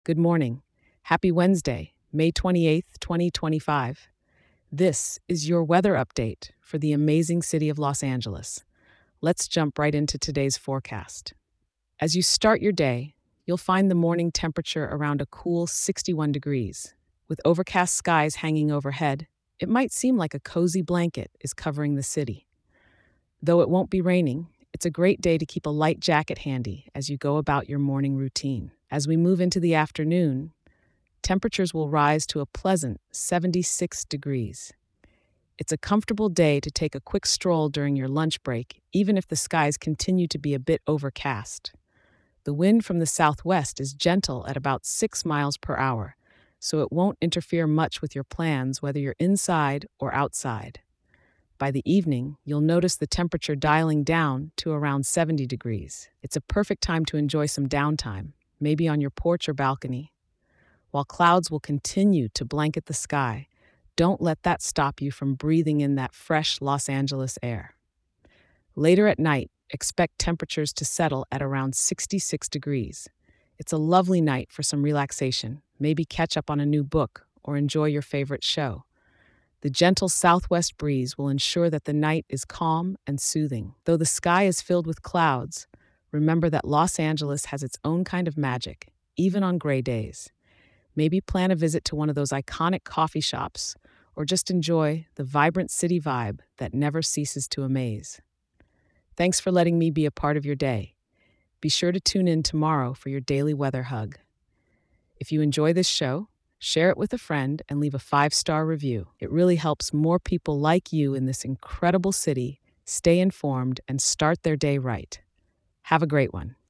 Good morning. Happy Wednesday, May 28th, 2025. This is your weather update for the amazing city of Los Angeles. Let's jump right into today's forecast. As you start your day, you'll find the morning temperature around a cool 61 degrees. With overcast skies hanging overhead, it might seem like a cozy blanket is covering the city. Though it won't be raining, it's a great day to keep a light jacket handy as you go about your morning routine. As we move into the afternoon, temperatures will rise to a pleasant 76 degrees. It's a comfortable day to take a quick stroll during your lunch break, even if the skies continue to be a bit overcast. The wind from the southwest is gentle at about 6 miles per hour, so it won't interfere much with your plans whether you're inside or outside. By the evening, you'll notice the temperature dialing down to around 70 degrees. It's a perfect time to enjoy some downtime, maybe on your porch or balcony. While clouds will continue to blanket the sky, don't let that stop you from breathing in that fresh Los Angeles air. Later at night, expect temperatures to settle at around 66 degrees. It's a lovely night for some relaxation, maybe catch up on a new book or enjoy your favorite show. The gentle southwest breeze will ensure that the night is calm and soothing. Though the sky is filled with clouds, remember that Los Angeles has its own kind of magic, even on gray days. Maybe plan a visit to one of those iconic coffee shops or just enjoy the vibrant city vibe that never ceases to amaze. Thanks for letting me be a part of your day. Be sure to tune in tomorrow for your daily weather hug. If you enjoy this show, share it with a friend and leave a 5-star review. It really helps more people like you in this incredible city stay informed and start their day right. Have a great one.